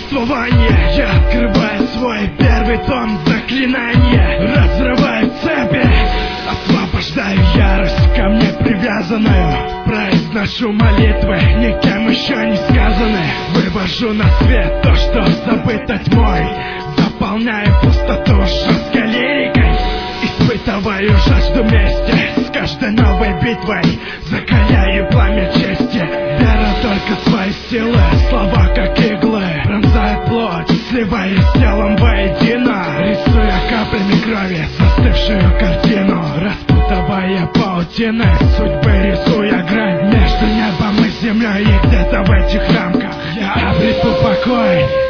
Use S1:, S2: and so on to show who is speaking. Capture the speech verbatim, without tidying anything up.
S1: существование. Я открываю свой первый том заклинания, разрываю цепи, освобождаю ярость ко мне привязанную. Произношу молитвы, никем еще не сказаны. Вывожу на свет то, что забыто тьмой. Заполняю пустоту жесткой лирикой. Испытываю жажду мести с каждой новой битвой. Закаляю пламя чести. Вера только свои силы. Слова как иглы пронзают плоть, сливаясь с телом воедино. Рисуя каплями крови застывшую картину, распутывая паутины судьбы, рисуя грань между небом и землей. И где-то в этих рамках я обрету покой.